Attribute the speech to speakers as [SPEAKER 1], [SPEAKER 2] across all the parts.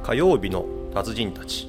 [SPEAKER 1] 火曜日の達人たち。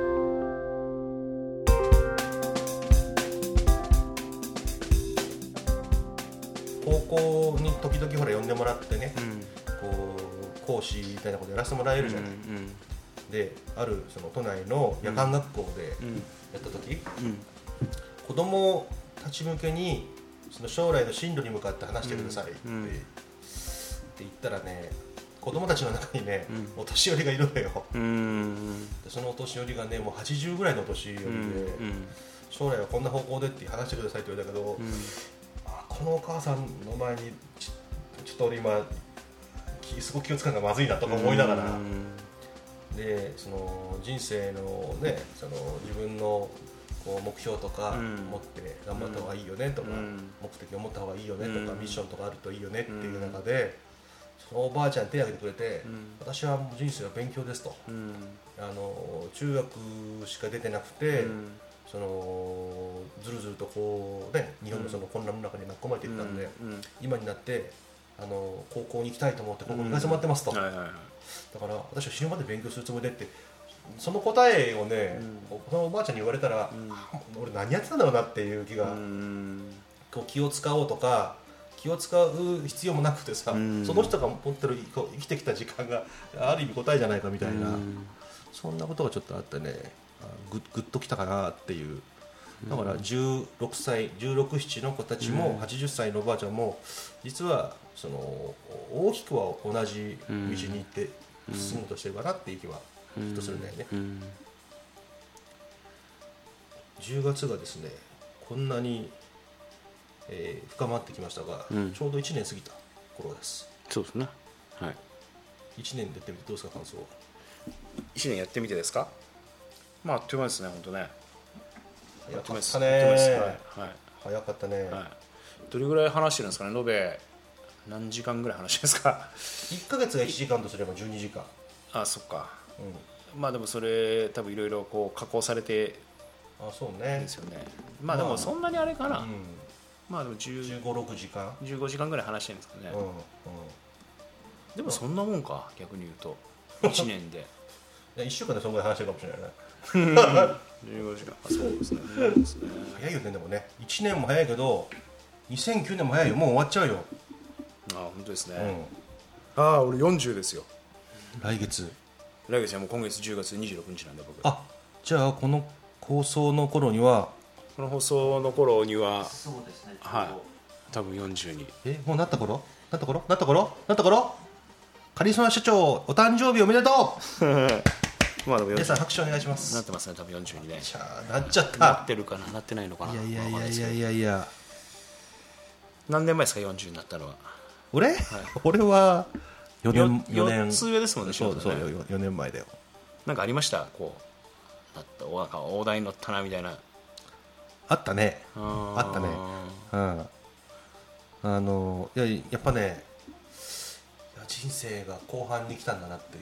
[SPEAKER 1] 高校に時々ほら呼んでもらってね、こう講師みたいなことやらせてもらえるじゃない、であるその都内の夜間学校でやった時、子供たち向けにその将来の進路に向かって話してくださいって言ったらね、子供たちの中にね、お年寄りがいるのよ。でそのお年寄りがねもう80ぐらいのお年寄りで、将来はこんな方向でって話してくださいって言われたけど、このお母さんの前にちょっと俺今すごく気をつかなきゃまずいなとか思いながら、でその人生のね、その自分のこう目標とか持って頑張った方がいいよねとか、目的を持った方がいいよねとか、ミッションとかあるといいよねっていう中で、そのおばあちゃん手を挙げてくれて、私はもう人生は勉強ですと、中学しか出てなくて、そのずるずるとこうね、日本のその混乱の中に巻き込まれていったので、今になって高校に行きたいと思って高校に行かせてもらってますと、だから私は死ぬまで勉強するつもりでって、その答えをね、このおばあちゃんに言われたら、俺何やってたんだろうなっていう気が、こう気を使おうとか気を使う必要もなくてさ、その人が持ってる生きてきた時間がある意味答えじゃないかみたいな、そんなことがちょっとあってね、グッときたかなっていう。だから16歳16、7の子たちも80歳のおばあちゃんも実はその大きくは同じ道に行って進もうとしてるかなっていう気はきっとするんだよね。10月がですねこんなに、深まってきましたが、ちょうど1年過ぎた頃です。
[SPEAKER 2] そうですね、はい、
[SPEAKER 1] 1年でやってみてどうですか、感想は。
[SPEAKER 2] 1年やってみてですか。まああっという間ですね、本当ね。
[SPEAKER 1] 早かったね、早かったね、
[SPEAKER 2] どれぐらい話してるんですかね、延べ何時間ぐらい話してるんですか。
[SPEAKER 1] 1ヶ月が1時間とすれば12時間。
[SPEAKER 2] あ、そっか、まあでもそれ多分いろいろこう加工されて
[SPEAKER 1] そうね
[SPEAKER 2] ですよね。まあでもそんなにあれかな、まあでも
[SPEAKER 1] 15、6時間
[SPEAKER 2] 15時間ぐらい話してるんですかね。でもそんなもんか、逆に言うと1年で
[SPEAKER 1] 1週間でそんぐらい話してるかもしれないね。
[SPEAKER 2] 15時間、そうですね、
[SPEAKER 1] 早いよね。でもね、1年も早いけど2009年も早いよ、もう終わっちゃうよ。
[SPEAKER 2] 本当ですね、俺40ですよ。
[SPEAKER 1] 来月
[SPEAKER 2] はもう今月10月26日なんで僕。
[SPEAKER 1] じゃあこの放送の頃には
[SPEAKER 2] そうですね、
[SPEAKER 3] はい、
[SPEAKER 2] 多分40に
[SPEAKER 1] もうなった頃カリスマ社長お誕生日おめでとう。
[SPEAKER 2] まあでも
[SPEAKER 1] 皆さん拍手お願いします。
[SPEAKER 2] なってますね、多分40にね。
[SPEAKER 1] なっちゃった。
[SPEAKER 2] なってるかな、なってないのかな。
[SPEAKER 1] いや
[SPEAKER 2] 何年前ですか、40になったのは。
[SPEAKER 1] 俺は
[SPEAKER 2] 4つ上ですもんね。
[SPEAKER 1] そう4年前だよ。
[SPEAKER 2] なんかありました、こうなんか大台に乗ったなみたいな。
[SPEAKER 1] あったね。やっぱね、人生が後半に来たんだなっていう。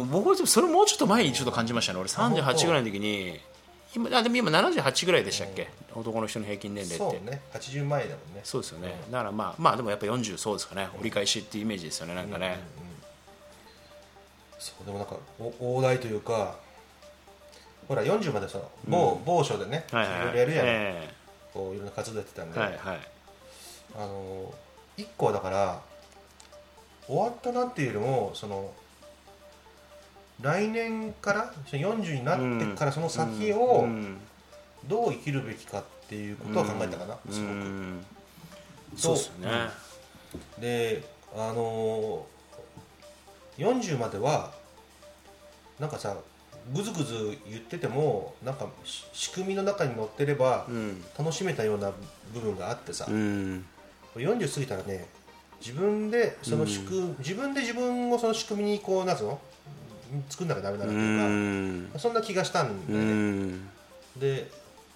[SPEAKER 2] 僕それもうちょっと前にちょっと感じましたね。俺38ぐらいの時に、でも今78ぐらいでしたっけ、男の人の平均年齢って。
[SPEAKER 1] そうね、80前だもんね。
[SPEAKER 2] そうですよね、だからまあでもやっぱ40、そうですかね、折り返しっていうイメージですよね、なんかね。
[SPEAKER 1] そうでもなんか大台というか、ほら40までさ、某所でね、いろいろやるやん、こういろんな活動やってたんで、1個はだから終わったなっていうよりも、その来年から40になってからその先をどう生きるべきかっていうことは考えたかな、すごく。
[SPEAKER 2] そうですよね。
[SPEAKER 1] で40まではなんかさ、ぐずぐず言っててもなんか仕組みの中に乗ってれば楽しめたような部分があってさ、40過ぎたらね、自分で自分をその仕組みにこうなんつうの作んなきゃダメだなっていうか、そんな気がしたんだよね。で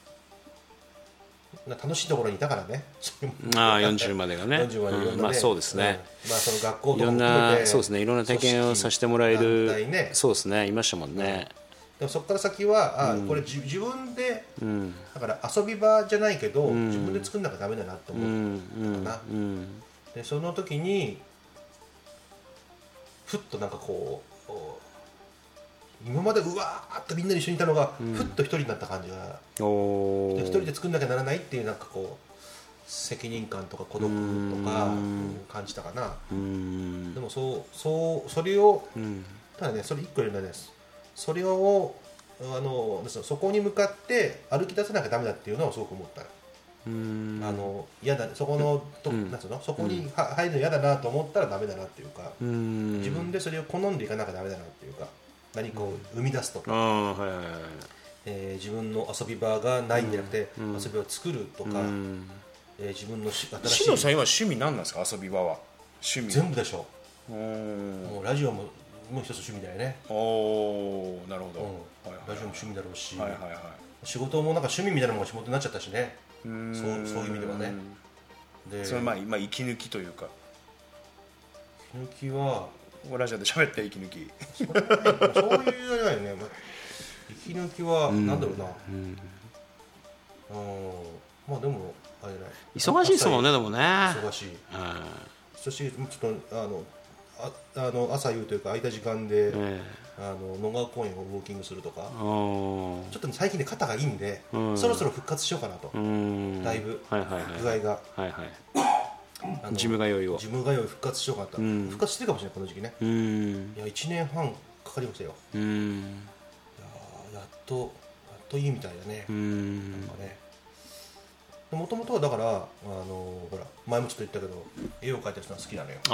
[SPEAKER 1] 楽しいところにいたからね。
[SPEAKER 2] 40までがね。まあそうですね。
[SPEAKER 1] その学校とかも
[SPEAKER 2] 含めてそうですね、いろんな体験をさせてもらえる、そうですね、いましたもんね。
[SPEAKER 1] でもそこから先はこれ自分でだから遊び場じゃないけど自分で作んなきゃダメだなと思ったかな。でその時にふっとなんかこう今までうわーっとみんなで一緒にいたのが、ふっと一人になった感じが、一人で作んなきゃならないっていうなんかこう責任感とか孤独とか感じたかな。でもそれを、ただねそれ一個言うのはね、それをそこに向かって歩き出さなきゃダメだっていうのはすごく思った。嫌だ、そこのなんつうの、そこに入るの嫌だなと思ったらダメだなっていうか、自分でそれを好んでいかなきゃダメだなっていうか、何かを生み出すとか、自分の遊び場がないんじゃなくて、遊び場を作るとか、自分の新しい。
[SPEAKER 2] 篠さん今趣味何なんですか？遊び場は趣味
[SPEAKER 1] 全部でしょ。もうラジオも一つ趣味だよね。
[SPEAKER 2] なるほど、
[SPEAKER 1] ラジオも趣味だろうし、仕事もなんか趣味みたいなものが仕事になっちゃったしね。そういう意味ではね。
[SPEAKER 2] でそれまあ今息抜きというか、
[SPEAKER 1] 息抜きは
[SPEAKER 2] ラジオで喋って息抜き
[SPEAKER 1] そういうあれだよね。息抜きはなんだろうな、まあでもあれじゃない、
[SPEAKER 2] 忙しいですもんね。でもね
[SPEAKER 1] 忙しい、ちょっと朝夕というか空いた時間で、野川公園をウォーキングするとか、ちょっと最近ね肩がいいんで、そろそろ復活しようかなと、だいぶ具合が、
[SPEAKER 2] ジム通い
[SPEAKER 1] 復活しようかなと、復活してるかもしれないこの時期ね。いや1年半かかりましたよ。いややっといいみたいだね。なんかね、もともとはだからほら前もちょっと言ったけど絵を描いてる人が好きなのよ。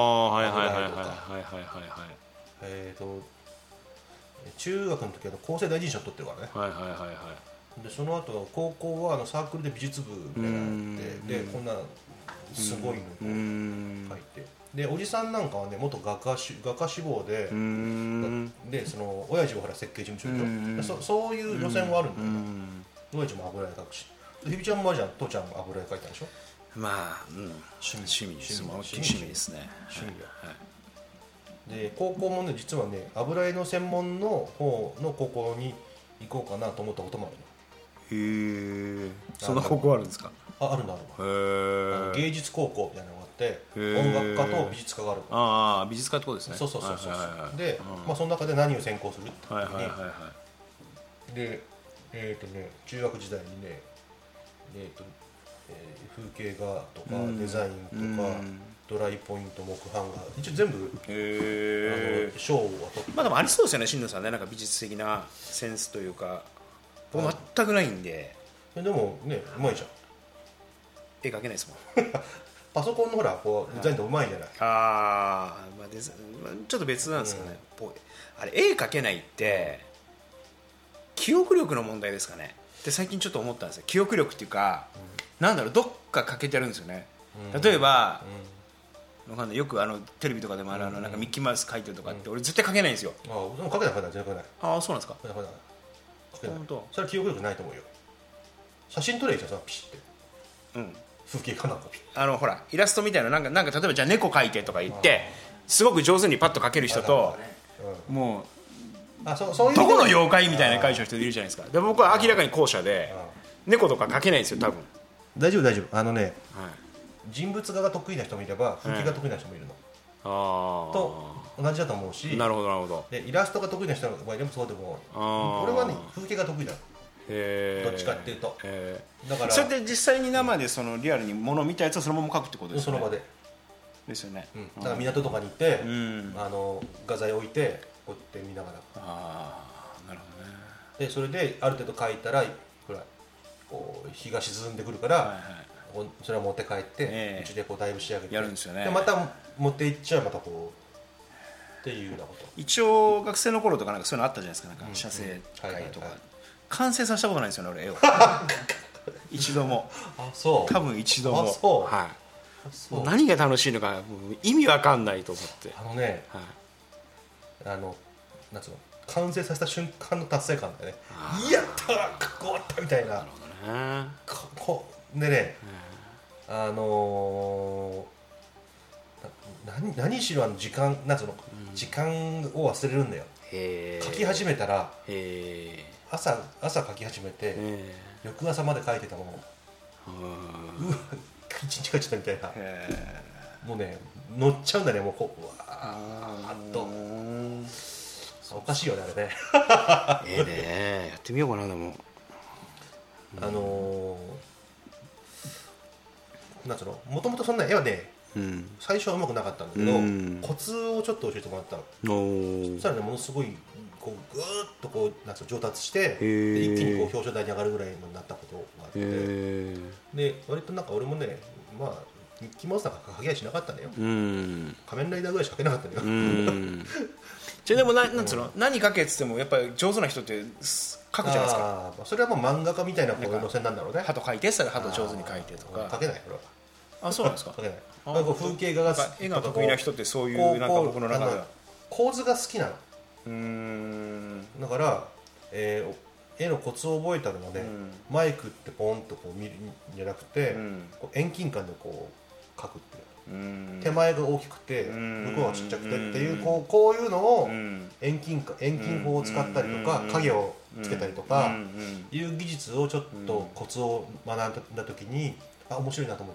[SPEAKER 1] 中学の時は高生大臣賞取ってるからね。でその後高校はサークルで美術部みたいなのがあって、でこんなすごいのを描いて、でおじさんなんかはね元画家志望で、その親父はほら設計事務所でしょ、そういう路線はあるんだよね。親父も油絵描くし、ひびちゃんもじゃん、父ちゃんも油絵描いたでしょ。
[SPEAKER 2] まあ、趣味ですね。
[SPEAKER 1] で高校もね実はね油絵の専門の方の高校に行こうかなと思ったこともあるの。
[SPEAKER 2] へえ、そんな高校あるんですか？
[SPEAKER 1] あるの。芸術高校みたいなのがあって、音楽科と美術科があるの。
[SPEAKER 2] 美術科ってことですね。
[SPEAKER 1] そうで、その中で何を専攻するって時に、で中学時代にね、風景画とかデザインとかドライポイント、木版画、一応全部賞を取って。
[SPEAKER 2] まあでもありそうですよね、新野さんね、なんか美術的なセンスというか。僕全くないんで。
[SPEAKER 1] でもね、うまいじゃん。
[SPEAKER 2] 絵描けないですもん。
[SPEAKER 1] パソコンのほらこうデザインとうまいじゃない。
[SPEAKER 2] ちょっと別なんですかね。あれ絵描けないって記憶力の問題ですかねって最近ちょっと思ったんですよ。記憶力っていうか、なんだろう、どっか欠けてるんですよね。例えばよくテレビとかでもなんかミッキーマウス描いてるとかって俺絶対描けないんですよ。
[SPEAKER 1] でも描けない全然描けない。
[SPEAKER 2] そうなんですか。
[SPEAKER 1] 本当。それは記憶力ないと思うよ。写真撮れじゃん、ピシッて。風景かなんか
[SPEAKER 2] ほらイラストみたいななんか例えばじゃあ猫描いてとか言ってすごく上手にパッと描ける人と、もうどこの妖怪みたいな描いてる人いるじゃないですか。で僕は明らかに後者で猫とか描けないんですよ多分。
[SPEAKER 1] 大丈夫。人物画が得意な人もいれば風景が得意な人もいるの。と同じだと思うし。
[SPEAKER 2] なるほど。
[SPEAKER 1] でイラストが得意な人の場合でもそうでも、俺はね風景が得意だ。どっちかっていうと。
[SPEAKER 2] だからそれで実際に生でそのリアルに物を見たやつをそのまま描くってことですよね。
[SPEAKER 1] その場で
[SPEAKER 2] ですよね。
[SPEAKER 1] だから港とかに行って画材置いてこうやって見ながら。
[SPEAKER 2] なるほどね。
[SPEAKER 1] でそれである程度描いたらほらこう日が沈んでくるから、それは持って帰ってうちでこうだいぶ仕上げて
[SPEAKER 2] やるんですよね。
[SPEAKER 1] でまた持って行っちゃう、またこうっていうようなこと。
[SPEAKER 2] 一応学生の頃とかなんかそういうのあったじゃないですか。なんか写生会とか完成させたことないんですよね俺絵を。一度も。多分一度も。何が楽しいのか意味わかんないと思って。
[SPEAKER 1] なんつうの、完成させた瞬間の達成感だよね。やったー、かっこよかったみたいな。でね、何しろ時間、なんつうの、時間を忘れるんだよ。描き始めたら朝描き始めて翌朝まで描いてたもの、一日描いちゃったみたいな。もうね乗っちゃうんだね、もうこうわーっと。 おかしいよねあれね
[SPEAKER 2] ねやってみようかな。でも
[SPEAKER 1] なんつうの、もともとそんな絵はね、最初はうまくなかったんだけど、コツをちょっと教えてもらったの。そしたらね、ものすごいこうぐーっとこうなんつうの上達して、で一気にこう表彰台に上がるぐらいになったことがあって、で割となんか俺もね、まあミッキーマウスなんか描きゃしなかったんだよ。仮面ライダーぐらいしか描けなかったんだよ。
[SPEAKER 2] じゃでもなんつうの、何描けっつってもやっぱり上手な人って描くじゃないですか。
[SPEAKER 1] それはもう漫画家みたいなこう路線なんだろうね。
[SPEAKER 2] 鳩描いてそれ鳩上手に描いてとか。
[SPEAKER 1] 描けないこれは。
[SPEAKER 2] あ、そうなんですか。
[SPEAKER 1] 描けない。風景画が
[SPEAKER 2] 絵が得意な人ってそういうなんか僕の中では
[SPEAKER 1] 構図が好きなの。だから絵のコツを覚えたのはね、マイクってポンとこう見るんじゃなくて、遠近感でこう描くっていう。手前が大きくて向こうがちっちゃくてっていうこういうのを遠近法を使ったりとか影をつけたりとかいう技術をちょっとコツを学んだ時に面白いなと思った。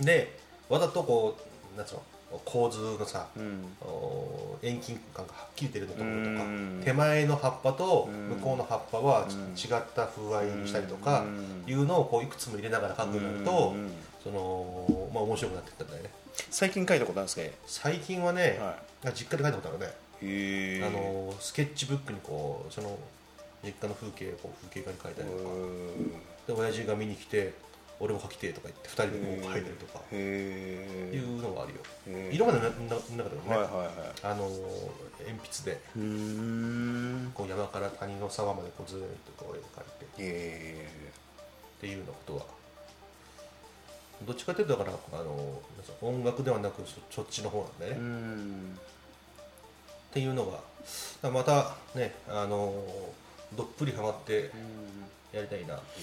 [SPEAKER 1] でわざとこうなんつうの構図のさ、遠近感がはっきり出るところとか、手前の葉っぱと向こうの葉っぱは違った風合いにしたりとかいうのをこういくつも入れながら描くようになるとまあ面白くなっていったんだよね。
[SPEAKER 2] 最近描いたことあるんですか？
[SPEAKER 1] 最近はね、実家で描いたことあるね。スケッチブックにこうその実家の風景を風景画に描いたりとかで、親父が見に来て俺も描きてとか言って2人でこう描いたりとかいうのがあるよ。色までなかったけどね、鉛筆でこう山から谷の沢までこうずっとこう描いてっていうようなことはどっちかというとだから音楽ではなくそっちの方なんだよね。っていうのがまたねどっぷりハマってやりたいなっていう。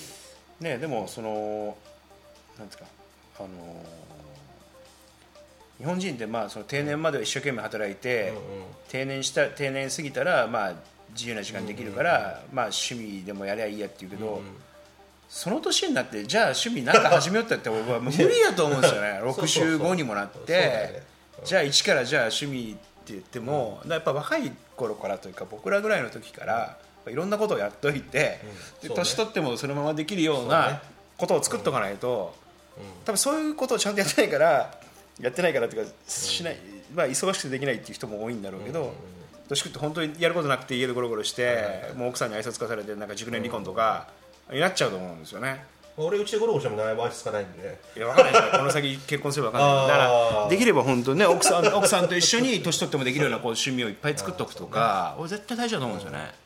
[SPEAKER 2] ね、でもそのなんですか日本人ってまあその定年までは一生懸命働いて、定年過ぎたらまあ自由な時間できるから、まあ趣味でもやりゃいいやって言うけど、その年になってじゃあ趣味なんか始めようって俺は無理だと思うんですよね。65にもなってじゃあ一からじゃあ趣味って言っても、やっぱ若い頃からというか僕らぐらいの時からいろんなことをやっといて、で年取ってもそのままできるようなことを作っとかないと、多分そういうことをちゃんとやってないからっていうかしない、まあ忙しくてできないっていう人も多いんだろうけど、年食って本当にやることなくて家でゴロゴロして、もう奥さんに挨拶化されてなんか熟年離婚とかになっちゃうと思うんですよね。
[SPEAKER 1] 俺うちでゴロゴロしても挨拶つかないんで、
[SPEAKER 2] いや分からないですよ。この先結婚すれば分からない。だからできれば本当にね奥さんと一緒に年取ってもできるようなこう趣味をいっぱい作っておくとか、俺絶対大事だと思うんですよね。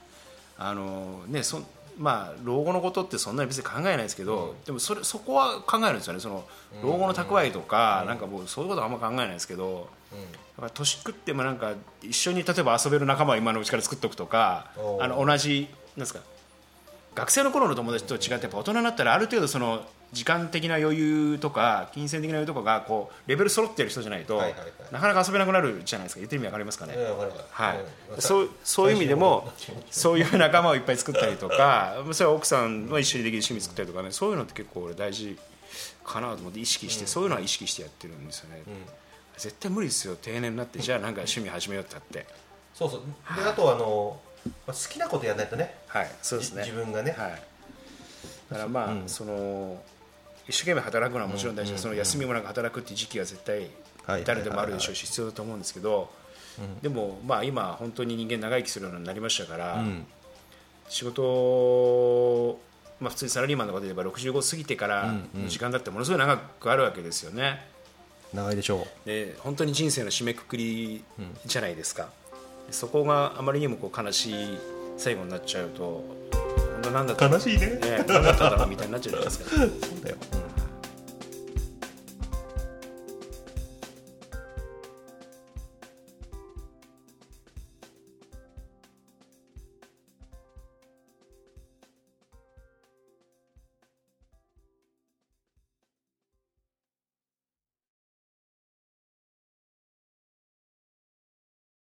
[SPEAKER 2] まあ老後のことってそんなに別に考えないですけど、でもそこは考えるんですよね。その老後の蓄えとか、なんかもうそういうことはあんま考えないですけど、だから年食ってもなんか一緒に例えば遊べる仲間を今のうちから作っておくとか、同じなんですか、学生の頃の友達と違ってやっぱ大人になったらある程度その時間的な余裕とか金銭的な余裕とかがこうレベル揃ってる人じゃないと、なかなか遊べなくなるじゃないですか。言ってる意味分かりますかね。そういう意味でもそういう仲間をいっぱい作ったりとか、それは奥さんは一緒にできる趣味作ったりとかね、そういうのって結構俺大事かなと思って意識して、そういうのは意識してやってるんですよね。絶対無理ですよ定年になってじゃあなんか趣味始めようってあって。
[SPEAKER 1] そうそうで、あと好きなことやらないとね、
[SPEAKER 2] そうですね、
[SPEAKER 1] 自分がね、
[SPEAKER 2] だからまあ、その一生懸命働くのはもちろん大事です。その休みもなく働くっていう時期は絶対誰でもあるでしょうし必要だと思うんですけど、でもまあ今本当に人間長生きするようになりましたから、仕事、まあ、普通にサラリーマンの方で言えば65過ぎてからの時間だってものすごい長くあるわけですよね。
[SPEAKER 1] 長いでしょう。
[SPEAKER 2] で本当に人生の締めくくりじゃないですか。そこがあまりにもこう悲しい最後になっちゃうと、なんだった
[SPEAKER 1] 悲しいね。
[SPEAKER 2] 何だったんだろうみたいになっちゃうじゃないですか。
[SPEAKER 1] そうだよ。